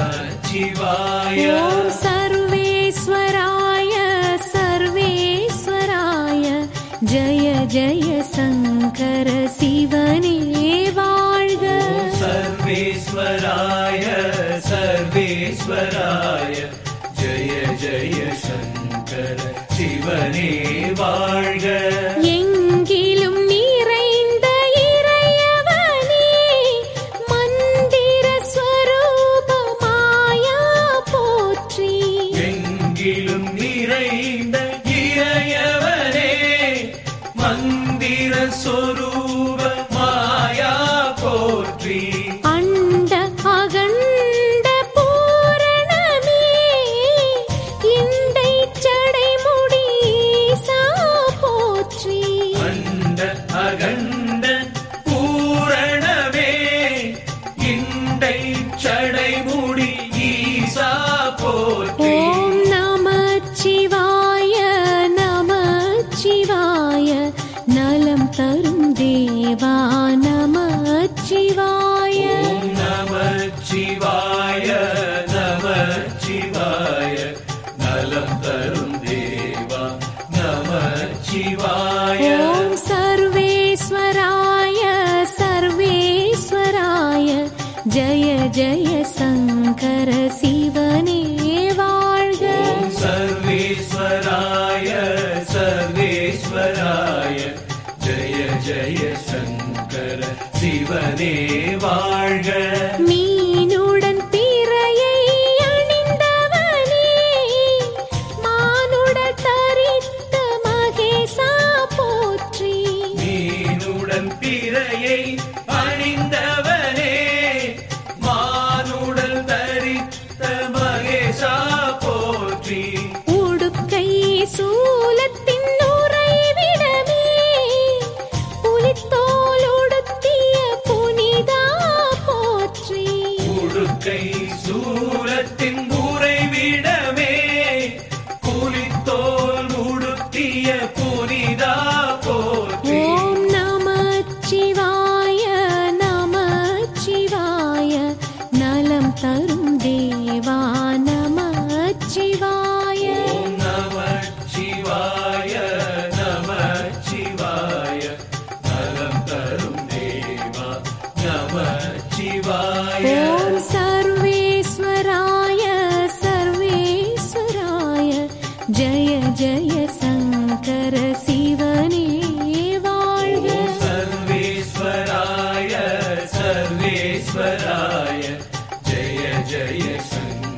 நமச்சிவாய. ஓம் சர்வேஸ்வராய சர்வேஸ்வராய ஜய ஜய சங்கர சிவனே வாழ்க. ஓம் சர்வேஸ்வராய சர்வேஸ்வராய ஜய ஜய சங்கர சிவனே வாழ்க. எங்கிலும் நிறைந்த இறையவனே மந்திர ஸ்வரூபமாயா போற்றி. எங்கிலும் நிறைந்த இறையவனே மந்திர சொரூப மாயா போற்றி. அண்ட அகண்ட பூரணமே இண்டை சடைமுடி ஈசா போற்றி. அண்ட அகண்ட பூரணமே இண்டை சடைமுடி ஈசா போற்றி. ஓம் நமச்சிவாய நமச்சிவாய நலம் தரும் தேவா நமச்சிவாய. ஓம் நமச்சிவாய நமச்சிவாய நலம் தரும் தேவா நமச்சிவாய. ஓம் சர்வேஸ்வராய சர்வேஸ்வராய ஜய ஜய சங்கர சிவனே வாழ்க. ஓம் சர்வேஸ்வராய சர்வேஸ்வராய ஜய ஜய சங்கர சிவனே வாழ்க. மீனுடன் பிறையை அணிந்தவனே மானுடல் தரித்த மகேசா போற்றி. மீனுடன் பிறையை அணிந்தவனே மானுடல் தரித்த மகேசா போற்றி. உடுக்கை சூலத்தின் உறைவிடமே புலித்தோல் உடுத்திய புனிதா போற்றி. உடுக்கை சூலத்தின் உறைவிடமே புலித்தோல் உடுத்திய புனிதா போற்றி. ஓம் நமச்சிவாய நமச்சிவாய நலம் தரும் தேவா நமச்சிவாய. ஓம் நமச்சிவாய நமச்சிவாய நலம் தரும் தேவா நமச்சிவாய. ஓம் சர்வேஸ்வராய சர்வேஸ்வராய ஜய ஜய சங்கர சிவனே வாழ்க. ஓம் சர்வேஸ்வராய சர்வேஸ்வராய ஜய ஜய சங்கர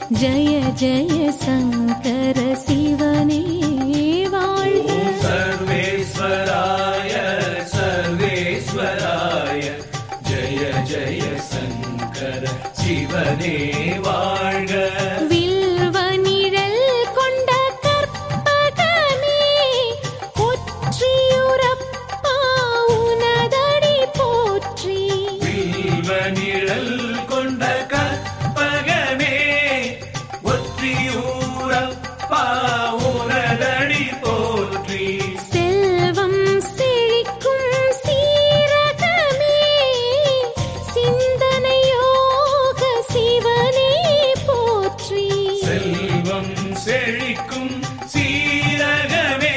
ஜய ஜய சங்கர சிவனே வாழ்க. சர்வேஸ்வராய சர்வேஸ்வராய ஜய ஜய சங்கர சிவனே வாழ்க. வில்வ நிழல் கொண்ட கற்பகமே ஒற்றியூரப்பா உனதடி போற்றி. வில்வ நிழல் கொண்ட கற்பகமே ஒற்றியூரப்பா உனதடி போற்றி. செல்வம் செழிக்கும் சீரகமே சிந்தனையோக சிவனே போற்றி. செல்வம் செழிக்கும் சீரகமே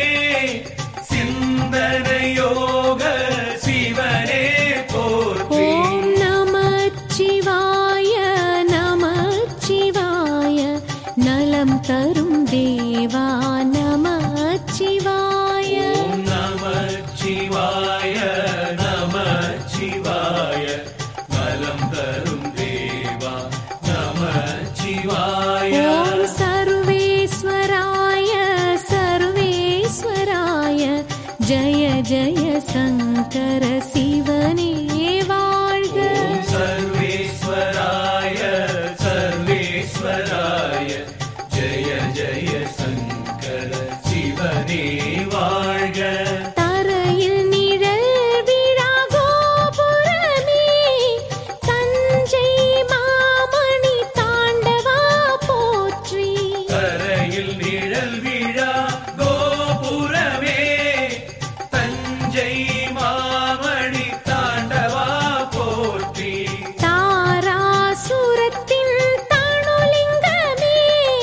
சிந்தனையோக சிவனே போற்றி. ஓம் நமச்சிவாய நமச்சிவாய நலம் தரும் தேவா நமச்சிவாய. ஓம் நமச்சிவாய நமச்சிவாய நலம் தரும் தேவா நமச்சிவாய. ஓம் சர்வேஸ்வராய சர்வேஸ்வராய ஜய ஜய சங்கர சிவனே வாழ்க. ஓம் சர்வேஸ்வராய சர்வேஸ்வராய ஜய ஜய சங்கர சிவனே வாழ்க. தரையில் நிழல் விழா கோபுரமே தஞ்சை மாமணி தாண்டவா போற்றி. கரையில் நிழல் விழா கோபுரமே தஞ்சை மாமணி தாண்டவா போற்றி. தாராசுரத்தின் தனுலிங்கமே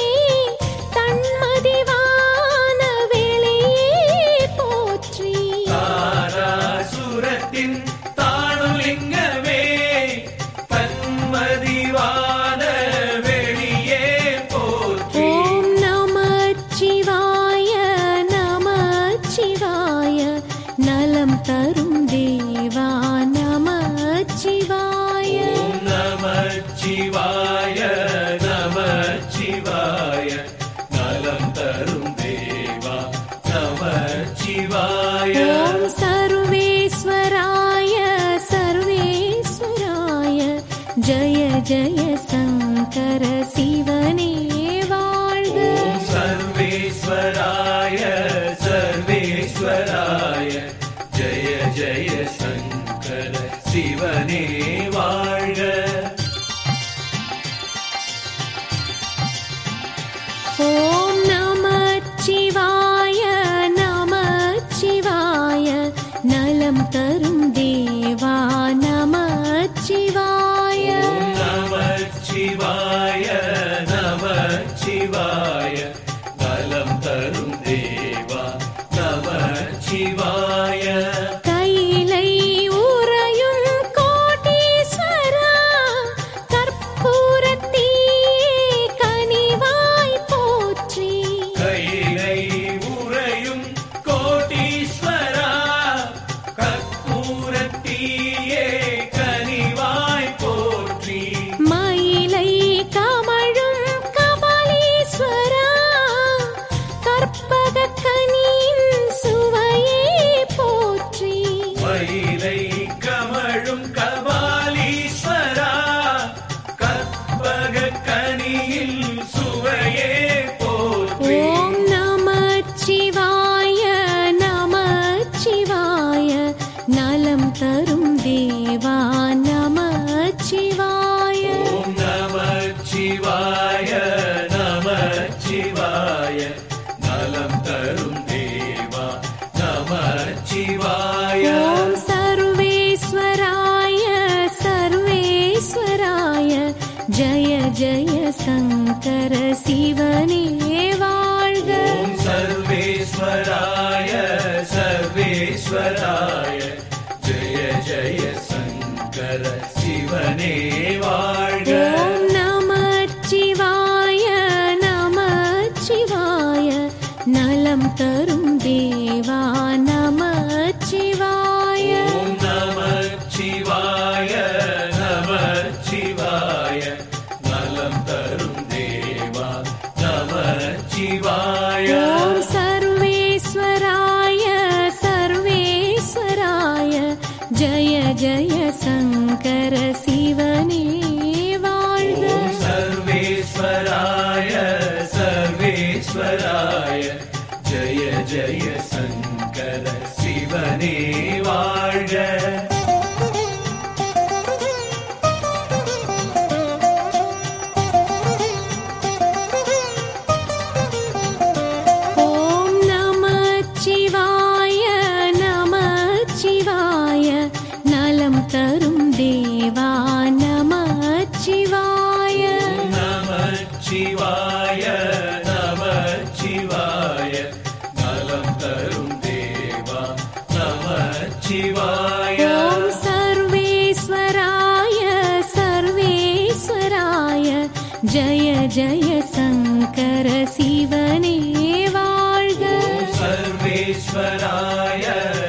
தன்மதிவான வெளியே போற்றி. தாராசுரத்தின் தானுலிங்கமே தன்மதிவான வெளியே போற்றி. ஓம் நமச்சிவாய நமச்சிவாய நலம் தரும் தேவா நமச்சிவாய. ஓம் நமச்சிவாய நமச்சிவாய நலம் தரும் தேவா நமச்சிவாய. ஓம் சர்வேஸ்வராய சர்வேஸ்வராய ஜய ஜய சங்கர சிவனே வாழ்க. ஓம் சர்வேஸ்வராய சர்வேஸ்வராய ஜய ஜய சங்கர சிவனே வாழ்க. ஓம் நமச்சிவாய நமச்சிவாய நலம் தரும் தேவா நமச்சிவாய. ஓம் நமச்சிவாய நமச்சிவாய நலம் தரும் தேவா நமச்சிவாய. கைலை உறையும் கோட்டீஸ்வரா கற்பூரத்தீயே கனிவாய் போற்றி. கைலை உறையும் கோட்டீஸ்வரா கற்பூரத்தீயே கனிவாய் போற்றி. மயிலை கமழும் கபாலீஸ்வரா கற்பக கனியின் சுவையே போற்றி. மயிலை கமழும் கபாலீஸ்வரா கற்பக கனியில் சுவையே போற்றி. ஓம் நமச்சிவாய நமச்சிவாய நலம் தரும் தேவா நமச்சிவாய. ஓம் நமச்சிவாய நமச்சிவாய நலம் தரும் தேவா நமச்சிவாய. ஓம் சர்வேஸ்வராய சர்வேஸ்வராய ஜய ஜய சங்கர சிவனே வாழ்க. ஓம் சர்வேஸ்வராய சர்வேஸ்வராய ஜய ஜய சங்கர சிவனே வாழ்க. ஓம் நமச்சிவாய நமச்சிவாய நலம் தரும் தேவா நமச்சிவாய. ஓம் நமச்சிவாய நமச்சிவாய நலம் தரும் தேவா सर्वेश्वराय सर्वेश्वराय जय जय शंकर शिवने வாழ்க. தரும் தேவா நமச்சிவாய. நமச்சிவாய நமச்சிவாய நலம் தரும் தேவா நமச்சிவாய. ஓம் சர்வேஸ்வராய சர்வேஸ்வராய ஜய ஜய சங்கர சிவனே வாழ்க. சர்வேஸ்வராய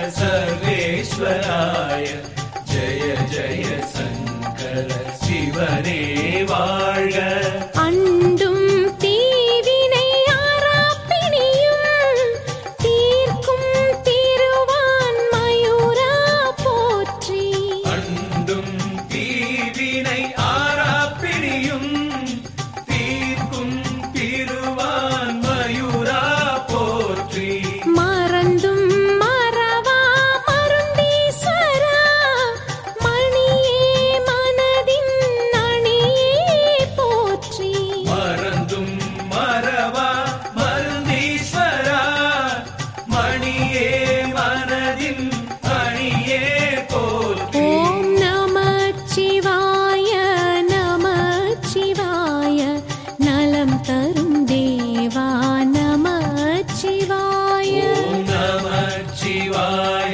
சர்வேஸ்வராய ஜய ஜய சங்கர சிவனே வாழ்க. அண்டும் தீவினை ஆராப்பிணியும் தீர்க்கும் திருவான் மயூரா போற்றி. அண்டும் தீவினை ஆராப்பிணியும் தீர்க்கும் திருவான் மயூரா போற்றி. மறந்தும் மறவா மருந்தீஸ்வரா மணியே மனதின் அணியே போற்றி. மறந்தும் மறவா மருந்தீஸ்வரா மணியே மனதின் அணியே போற்றி. ஓம் நமச்சிவாய நமச்சிவாய நலம் தரும் தேவா நமச்சிவாய. ஓம் நமச்சிவாய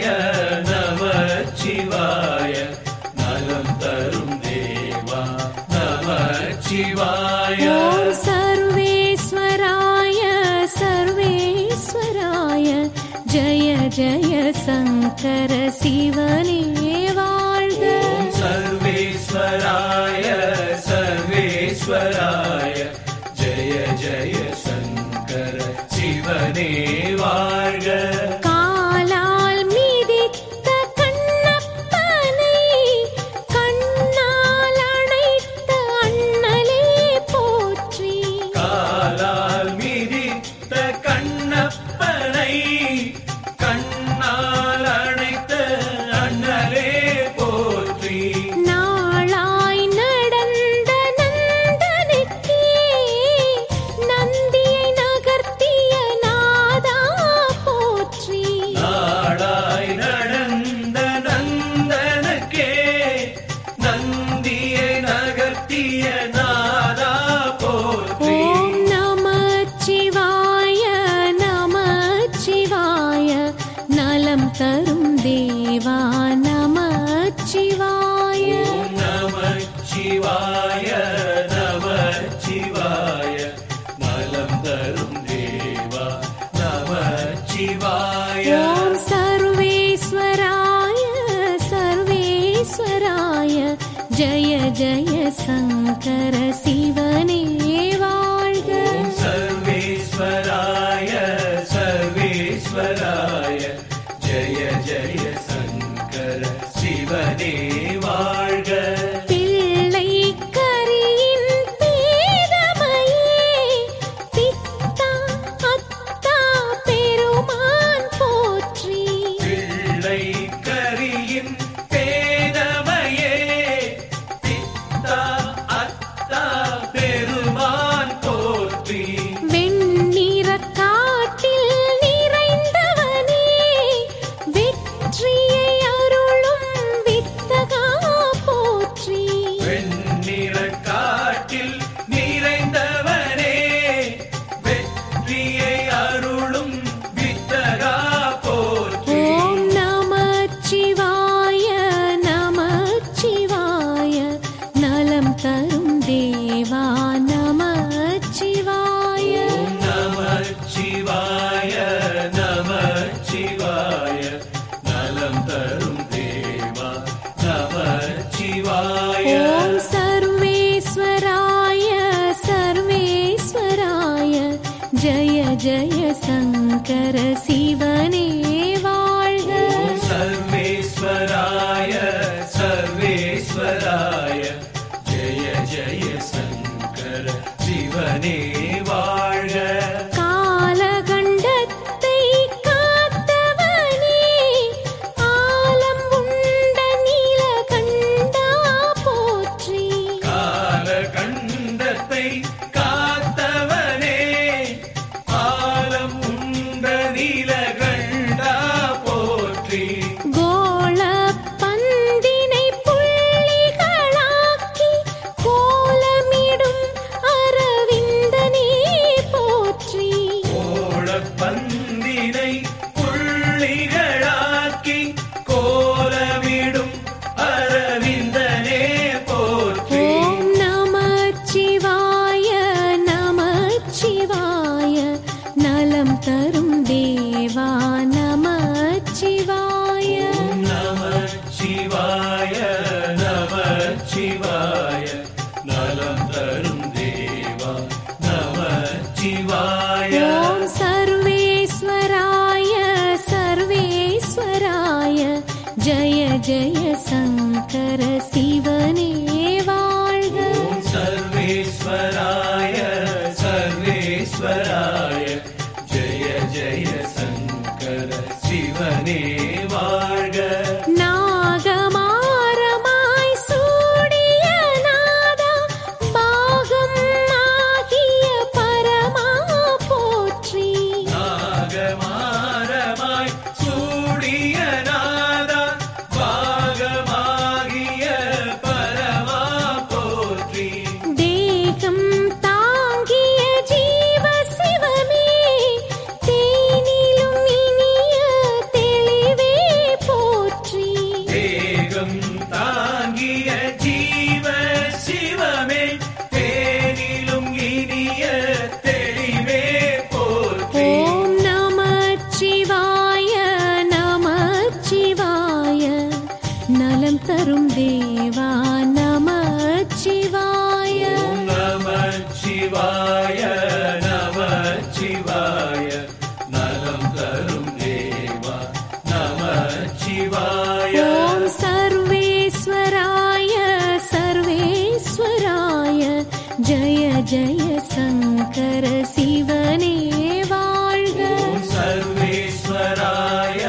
நமச்சிவாய நலம் தரும் தேவா நமச்சிவாய. ஓம் சர்வேஸ்வராய சர்வேஸ்வராய ஜய ஜய சங்கர சிவனே வாழ்க. ஓம் சர்வேஸ்வராய சர்வேஸ்வராய ஜய ஜய சங்கர சிவனே வாழ்க. காலால் மிதித்த கண்ணப்பனை கண்ணால் அணைத்த அண்ணலே போற்றி. காலால் மிதித்த கண்ணப்பனை கண்ணால் அணைத்த அண்ணலே போற்றி. நாளாய் நடந்த நந்தனுக்கே நந்தியை நகர்த்திய நாதா போற்றி. நாடாய் நடந்த நந்தனுக்கே நந்தியை நகர்த்திய நாதா போற்றி. ஓம் நமச்சிவாய நமச்சிவாய நலம் தரும் தேவா நமச்சிவாய. ஓம் நமச்சிவாய நமச்சிவாய நலம் தரும் தேவா நமச்சிவாய. ஓம் சர்வேஸ்வராய சர்வேஸ்வராய ஜய ஜய சங்கர சிவனே வாழ்க. ஓம் சர்வேஸ்வராய சர்வேஸ்வராய ஜய ஜய சங்கர சிவனே வாழ்க. பிள்ளை கரியின் பேதமையே பித்தா அத்தா பெருமான் போற்றி. பிள்ளை கரியின் பேதமையே பித்தா அத்தா பெருமான் போற்றி. வெண்ணிற காட்டில் நிறைந்தவனே வெற்றியை அருளும் வித்தகா போற்றி. வெண்ணிற காட்டில் நிறைந்தவனே வெற்றியை அருளும் வித்தகா போற்றி. ஓம் நமச்சிவாய நமச்சிவாய நலம் தரும் தேவா நமச்சிவாய. ஓம் நமச்சிவாய நமச்சிவாய நலம் தரும் தேவா நமச்சிவாய. ஓம் சர்வேஸ்வராய சர்வேஸ்வராய ஜய ஜய சங்கர சிவனே வாழ்க. ஓம் சர்வேஸ்வராய சர்வேஸ்வராய ஜய ஜய சங்கர சிவ சிவனே வாழ்க. காலகண்டத்தை காத்தவனே, ஆலம் உண்ட நீலகண்டா போற்றி. காலகண்டத்தை காத்தவனே, ஆலம் உண்ட நீலகண்டா போற்றி. கோள பந்தினை புள்ளிகளாக்கி கோலமிடும் அரவிந்தனே போற்றி. கோளப்பந்தினை புள்ளிகளாக்கி கோலமிடும் அரவிந்தனே போற்றி. ஓம் நமச்சிவாய நமச்சிவாய, நலம் தரும் தேவா நமச்சிவாய. ஓம் நமச்சிவாய நமச்சிவாய, நலம் தரும் தேவா நமச்சிவாய. ஓம் சர்வேஸ்வராய சர்வேஸ்வராய, ஜய ஜய சங்கர சிவனே வாழ்க. ஓம் சர்வேஸ்வராய சர்வேஸ்வராய, ஜெய ஜெய சங்கர சிவனே வாழ்க. நாகமாரமாய் சூடிய நாதா, பாகம் ஆகிய பரமா போற்றி. நாகமாரமாய் சூடிய நாதா, பாகமாகிய பரமா போற்றி. தேகம் தாங்கிய ஜீவ சிவமே, தேனிலும் இனிய தெளிவே போற்றி. தேகம் தாங்கிய ஜீவ சிவமே, தேனிலும் இனிய தெளிவே போற்றி. ஓம் நமச்சிவாய நமச்சிவாய, நலம் தரும் தேவா நமச்சிவாய. ஓம் நமச்சிவாய நமச்சிவாய, நலம் தரும் தேவா நமச்சிவாய. ஓம் சர்வேஸ்வராய சர்வேஸ்வராய, ஜய ஜய சங்கர சிவனே வாழ்க. ஓம் சர்வேஸ்வராய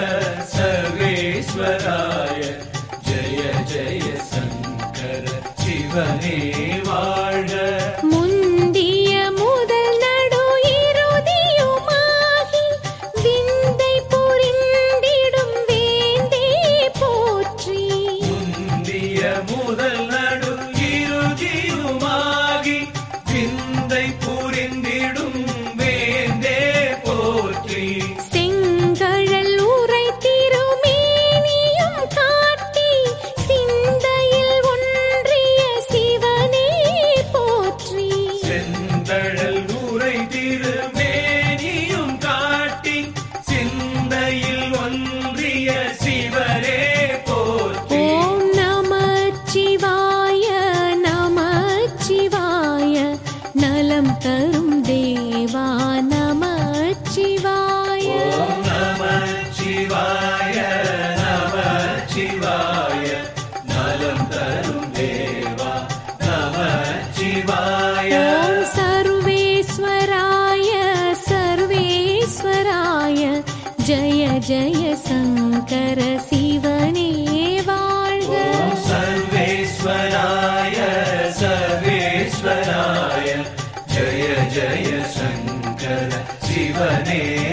சர்வேஸ்வராய, ஜெய ஜெய சங்கர சிவனே வாழ்க. முந்திய முதல் நடு இறுதியுமாகி, விந்தை புரிந்திடும் வேந்தே போற்றி. முந்திய முதல் நடு இறுதியுமாகி, விந்தை புரிந்திடும் வேந்தே போற்றி. செங்கழல் உரை திருமேனியும் காட்டி, சிந்தையில் ஒன்றிய சிவனே போற்றி. செந்தழல் உரை திருமேனியும் காட்டி, சிந்தையில் ஒன்றிய சிவனே போற்றி. ஓம் நமச்சிவாய நமச்சிவாய, நலம் தரும் தேவா நமச்சிவாய. ஓம் நமச்சிவாய நமச்சிவாய, நலம் தரும் தேவா நமச்சிவாய. ஓம் சர்வேஸ்வராய சர்வேஸ்வராய, ஜய ஜய சங்கர சிவனே வாழ்க. ஓம் சர்வேஸ்வராய சர்வேஸ்வராய, ஜெய ஜெய சங்கர சிவனே